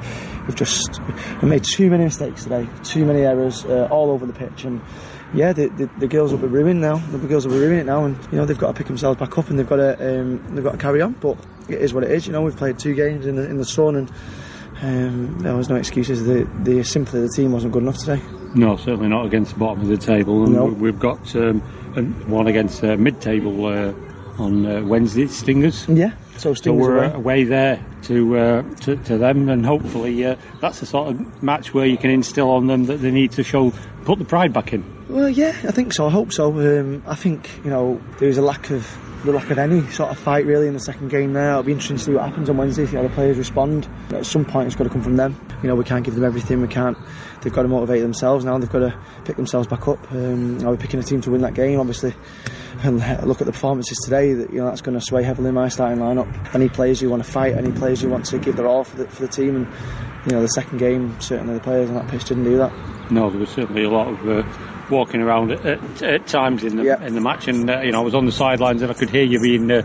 We made too many mistakes today, too many errors all over the pitch, and the girls will be ruined now. The girls will be ruining it now, and they've got to pick themselves back up, and they've got to carry on. But it is what it is. We've played 2 games in the sun, and there was no excuses. Simply the team wasn't good enough today. No, certainly not against the bottom of the table. And we've got one against mid-table on Wednesday, Stingers. Yeah, so Stingers we're away there to them, and hopefully that's the sort of match where you can instill on them that they need to put the pride back in. Well, yeah, I think so. I hope so. I think there's a lack of any sort of fight really in the second game there. It'll be interesting to see what happens on Wednesday, see how the players respond. At some point it's got to come from them. We can't give them everything. They've got to motivate themselves now. They've got to pick themselves back up. We're picking a team to win that game obviously, and look at the performances today. That's going to sway heavily in my starting lineup. I need players who want to fight, I need players who want to give their all for the team, and the second game certainly the players on that pitch didn't do that. No, there was certainly a lot of walking around at times in the match, and I was on the sidelines and I could hear you being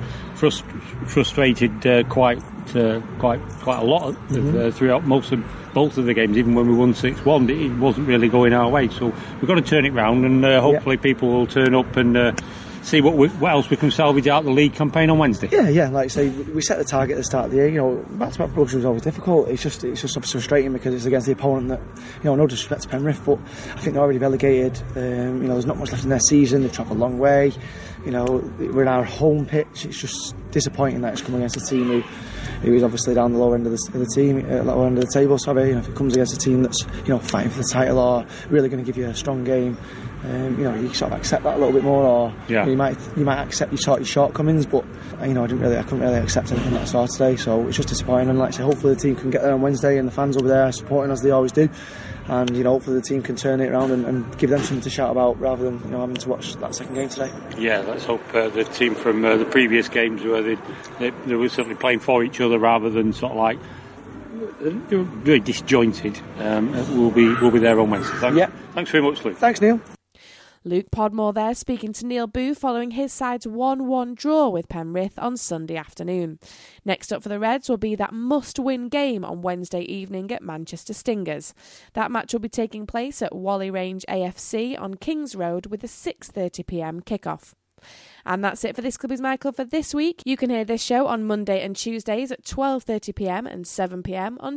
frustrated quite a lot throughout both of the games. Even when we won 6-1, it wasn't really going our way. So we've got to turn it round, and hopefully people will turn up and see what else we can salvage out the league campaign on Wednesday. Yeah. Like I say, we set the target at the start of the year. Back-to-back production was always difficult. It's just obviously frustrating because it's against the opponent that, no disrespect to Penrith, but I think they're already relegated. There's not much left in their season. They've travelled a long way. We're in our home pitch. It's just disappointing that it's coming against a team who is obviously down the lower end of lower end of the table. If it comes against a team that's fighting for the title or really going to give you a strong game, you sort of accept that a little bit more, or you might accept your shortcomings. But I couldn't really accept anything that I saw today. So it's just disappointing. And like I say, hopefully the team can get there on Wednesday, and the fans will be there supporting as they always do. And hopefully the team can turn it around and give them something to shout about rather than having to watch that second game today. Yeah, let's hope the team from the previous games where they were certainly playing for each other rather than sort of like they were very disjointed. We'll be there on Wednesday. Thanks very much, Luke. Thanks, Neil. Luke Podmore there speaking to Neil Boo following his side's 1-1 draw with Penrith on Sunday afternoon. Next up for the Reds will be that must-win game on Wednesday evening at Manchester Stingers. That match will be taking place at Whalley Range AFC on Kings Road with a 6:30pm kickoff. And that's it for This Club Is My Club for this week. You can hear this show on Monday and Tuesdays at 12:30pm and 7pm on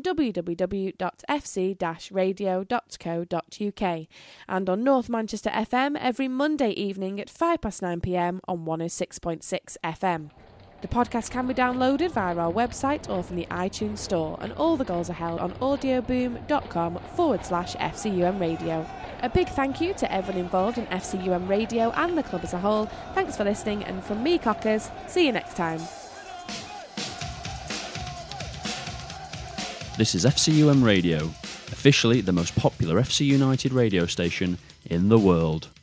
www.fc-radio.co.uk and on North Manchester FM every Monday evening at 9:05pm on 106.6 FM. The podcast can be downloaded via our website or from the iTunes store, and all the goals are held on audioboom.com/FCUM Radio. A big thank you to everyone involved in FCUM Radio and the club as a whole. Thanks for listening, and from me, Cockers, see you next time. This is FCUM Radio, officially the most popular FC United radio station in the world.